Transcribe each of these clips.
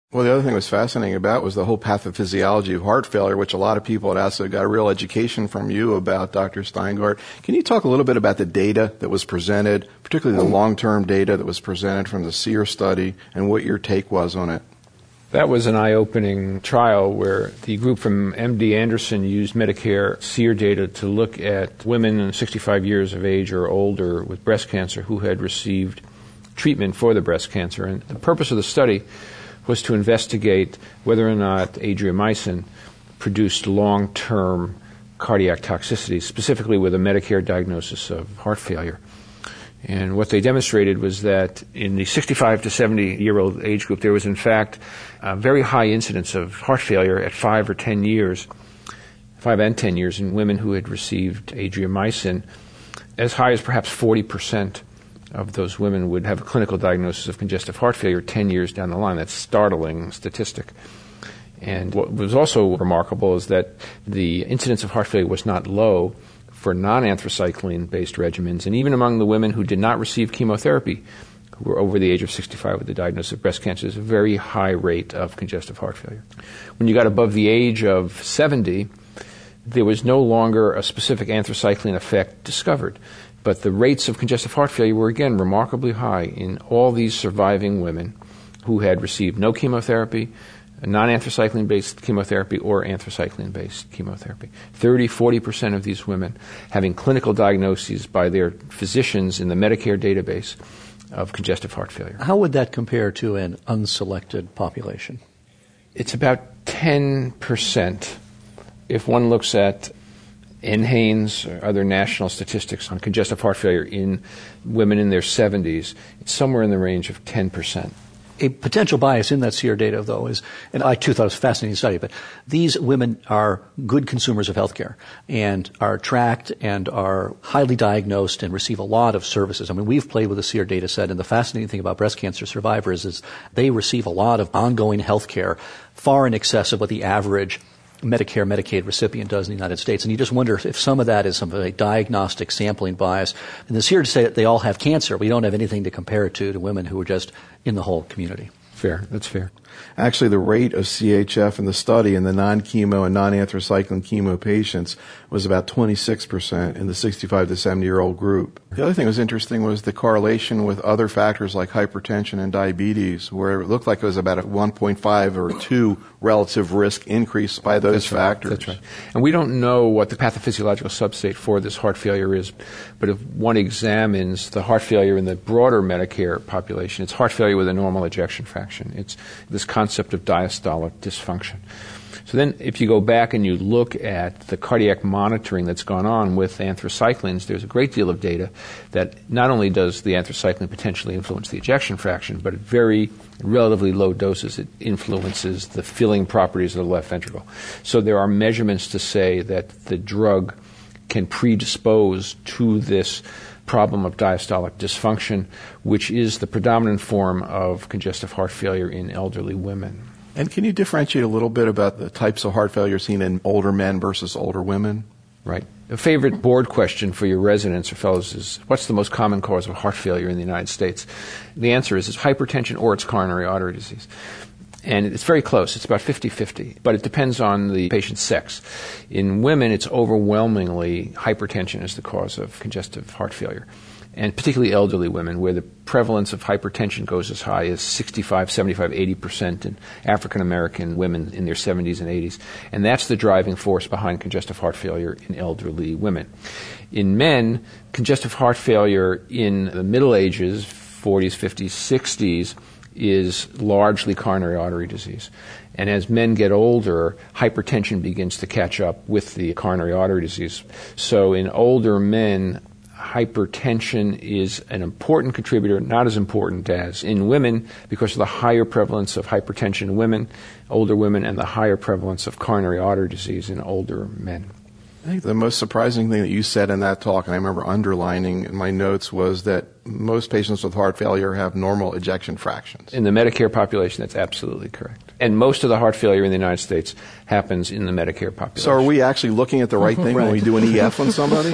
Well, the other thing that was fascinating about was the whole pathophysiology of heart failure, which a lot of people had also got a real education from you about, Dr. Steingart. Can you talk a little bit about the data that was presented, particularly the long-term data that was presented from the SEER study, and what your take was on it? That was an eye-opening trial where the group from MD Anderson used Medicare SEER data to look at women 65 years of age or older with breast cancer who had received treatment for the breast cancer. And the purpose of the study was to investigate whether or not adriamycin produced long-term cardiac toxicity, specifically with a Medicare diagnosis of heart failure. And what they demonstrated was that in the 65 to 70-year-old age group, there was, in fact, a very high incidence of heart failure at 5 and 10 years in women who had received adriamycin. As high as perhaps 40% of those women would have a clinical diagnosis of congestive heart failure 10 years down the line. That's a startling statistic. And what was also remarkable is that the incidence of heart failure was not low for non-anthracycline-based regimens, and even among the women who did not receive chemotherapy, who were over the age of 65 with the diagnosis of breast cancer, there's a very high rate of congestive heart failure. When you got above the age of 70, there was no longer a specific anthracycline effect discovered, but the rates of congestive heart failure were again remarkably high in all these surviving women who had received no chemotherapy, non-anthracycline-based chemotherapy or anthracycline-based chemotherapy. 30-40% of these women having clinical diagnoses by their physicians in the Medicare database of congestive heart failure. How would that compare to an unselected population? It's about 10%. If one looks at NHANES or other national statistics on congestive heart failure in women in their 70s, it's somewhere in the range of 10%. A potential bias in that SEER data, though, is, and I too thought it was a fascinating study, but these women are good consumers of healthcare and are tracked and are highly diagnosed and receive a lot of services. I mean, we've played with the SEER data set, and the fascinating thing about breast cancer survivors is they receive a lot of ongoing healthcare, far in excess of what the average Medicare, Medicaid recipient does in the United States. And you just wonder if some of that is some of a diagnostic sampling bias. And it's here to say that they all have cancer. We don't have anything to compare it to women who are just in the whole community. Fair. That's fair. Actually, the rate of CHF in the study in the non-chemo and non-anthracycline chemo patients was about 26% in the 65 to 70-year-old group. The other thing that was interesting was the correlation with other factors like hypertension and diabetes, where it looked like it was about a 1.5 or 2 relative risk increase by those factors. That's right. And we don't know what the pathophysiological substrate for this heart failure is, but if one examines the heart failure in the broader Medicare population, it's heart failure with a normal ejection fraction. It's this concept of diastolic dysfunction. So then if you go back and you look at the cardiac monitoring that's gone on with anthracyclines, there's a great deal of data that not only does the anthracycline potentially influence the ejection fraction, but at very relatively low doses it influences the filling properties of the left ventricle. So there are measurements to say that the drug can predispose to this problem of diastolic dysfunction, which is the predominant form of congestive heart failure in elderly women. And can you differentiate a little bit about the types of heart failure seen in older men versus older women? Right. A favorite board question for your residents or fellows is, what's the most common cause of heart failure in the United States? The answer is it's hypertension or it's coronary artery disease. And it's very close. It's about 50-50, but it depends on the patient's sex. In women, it's overwhelmingly hypertension is the cause of congestive heart failure, and particularly elderly women, where the prevalence of hypertension goes as high as 65, 75, 80% in African-American women in their 70s and 80s. And that's the driving force behind congestive heart failure in elderly women. In men, congestive heart failure in the middle ages, 40s, 50s, 60s, is largely coronary artery disease. And as men get older, hypertension begins to catch up with the coronary artery disease. So in older men, hypertension is an important contributor, not as important as in women because of the higher prevalence of hypertension in women, older women, and the higher prevalence of coronary artery disease in older men. I think the most surprising thing that you said in that talk, and I remember underlining in my notes, was that most patients with heart failure have normal ejection fractions. In the Medicare population, that's absolutely correct. And most of the heart failure in the United States happens in the Medicare population. So are we actually looking at the right thing when we do an EF on somebody?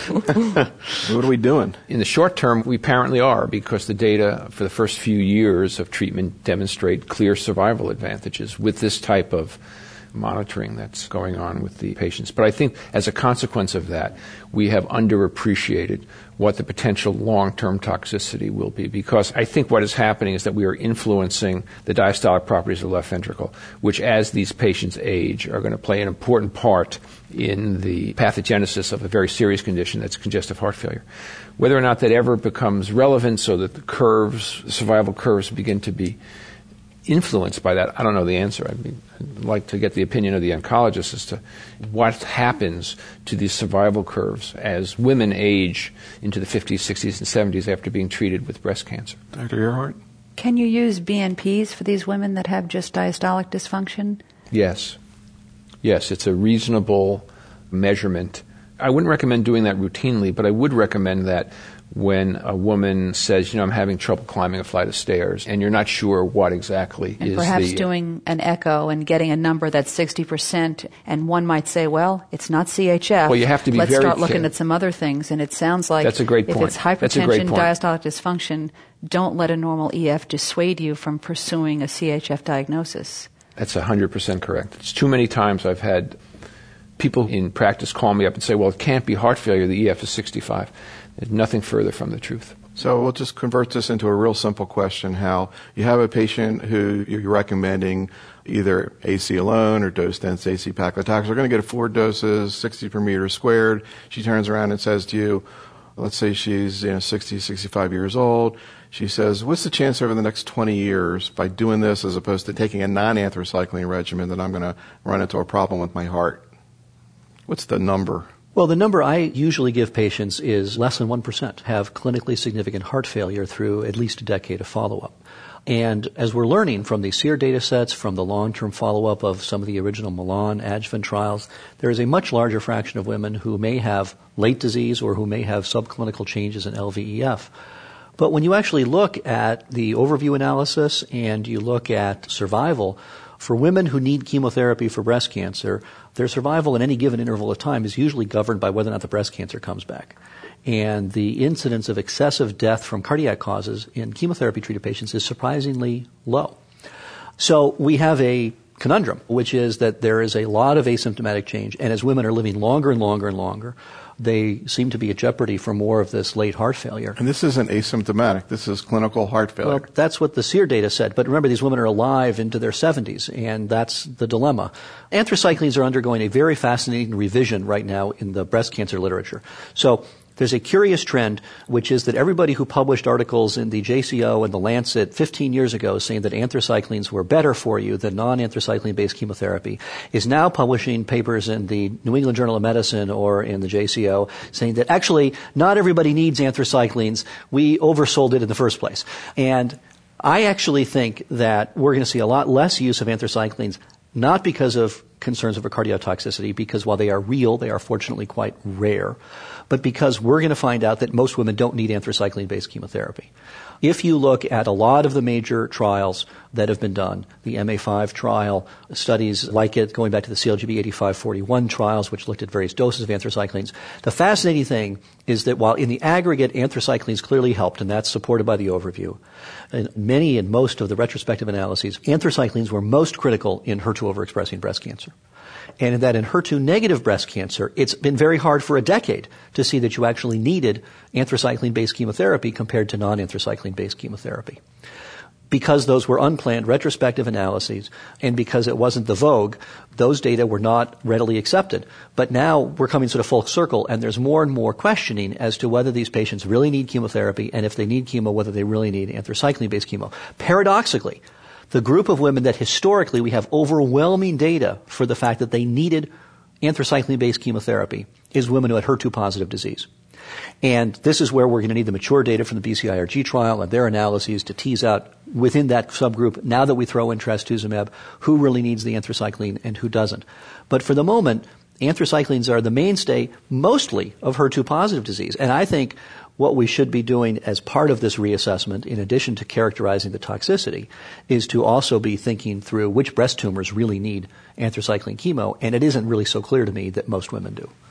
What are we doing? In the short term, we apparently are, because the data for the first few years of treatment demonstrate clear survival advantages with this type of monitoring that's going on with the patients. But I think as a consequence of that, we have underappreciated what the potential long-term toxicity will be, because I think what is happening is that we are influencing the diastolic properties of the left ventricle, which as these patients age are going to play an important part in the pathogenesis of a very serious condition that's congestive heart failure. Whether or not that ever becomes relevant so that the survival curves begin to be influenced by that, I don't know the answer. I'd like to get the opinion of the oncologist as to what happens to these survival curves as women age into the 50s, 60s, and 70s after being treated with breast cancer. Dr. Earhart? Can you use BNPs for these women that have just diastolic dysfunction? Yes. Yes, it's a reasonable measurement. I wouldn't recommend doing that routinely, but I would recommend that when a woman says, I'm having trouble climbing a flight of stairs, and you're not sure what exactly and is perhaps the... doing an echo and getting a number that's 60%, and one might say, well, it's not CHF. Well, you have to be Let's start looking at some other things, and it sounds like that's a great point. If it's hypertension, diastolic dysfunction, don't let a normal EF dissuade you from pursuing a CHF diagnosis. That's 100% correct. It's too many times I've had people in practice call me up and say, well, it can't be heart failure, the EF is 65. There's nothing further from the truth. So we'll just convert this into a real simple question, how you have a patient who you're recommending either AC alone or dose-dense AC paclitaxel. They're going to get 4 doses, 60 per meter squared. She turns around and says to you, let's say she's 60, 65 years old. She says, what's the chance over the next 20 years by doing this as opposed to taking a non-anthracycline regimen that I'm going to run into a problem with my heart? What's the number? Well, the number I usually give patients is less than 1% have clinically significant heart failure through at least a decade of follow-up. And as we're learning from the SEER data sets, from the long-term follow-up of some of the original Milan adjuvant trials, there is a much larger fraction of women who may have late disease or who may have subclinical changes in LVEF. But when you actually look at the overview analysis and you look at survival, for women who need chemotherapy for breast cancer, their survival in any given interval of time is usually governed by whether or not the breast cancer comes back. And the incidence of excessive death from cardiac causes in chemotherapy-treated patients is surprisingly low. So we have a conundrum, which is that there is a lot of asymptomatic change, and as women are living longer and longer and longer, they seem to be at jeopardy for more of this late heart failure. And this isn't asymptomatic. This is clinical heart failure. Well, that's what the SEER data said. But remember, these women are alive into their 70s, and that's the dilemma. Anthracyclines are undergoing a very fascinating revision right now in the breast cancer literature. So there's a curious trend, which is that everybody who published articles in the JCO and the Lancet 15 years ago saying that anthracyclines were better for you than non-anthracycline-based chemotherapy is now publishing papers in the New England Journal of Medicine or in the JCO saying that actually not everybody needs anthracyclines. We oversold it in the first place. And I actually think that we're going to see a lot less use of anthracyclines, not because of concerns over cardiotoxicity, because while they are real, they are fortunately quite rare, but because we're going to find out that most women don't need anthracycline-based chemotherapy. If you look at a lot of the major trials that have been done, the MA5 trial, studies like it, going back to the CLGB 8541 trials, which looked at various doses of anthracyclines, the fascinating thing is that while in the aggregate anthracyclines clearly helped, and that's supported by the overview, in many and most of the retrospective analyses, anthracyclines were most critical in HER2 overexpressing breast cancer. And that in HER2-negative breast cancer, it's been very hard for a decade to see that you actually needed anthracycline-based chemotherapy compared to non-anthracycline-based chemotherapy. Because those were unplanned retrospective analyses and because it wasn't the vogue, those data were not readily accepted. But now we're coming sort of full circle, and there's more and more questioning as to whether these patients really need chemotherapy, and if they need chemo, whether they really need anthracycline-based chemo. Paradoxically, the group of women that historically we have overwhelming data for the fact that they needed anthracycline-based chemotherapy is women who had HER2-positive disease. And this is where we're going to need the mature data from the BCIRG trial and their analyses to tease out within that subgroup, now that we throw in trastuzumab, who really needs the anthracycline and who doesn't. But for the moment, anthracyclines are the mainstay mostly of HER2-positive disease. And I think what we should be doing as part of this reassessment, in addition to characterizing the toxicity, is to also be thinking through which breast tumors really need anthracycline chemo, and it isn't really so clear to me that most women do.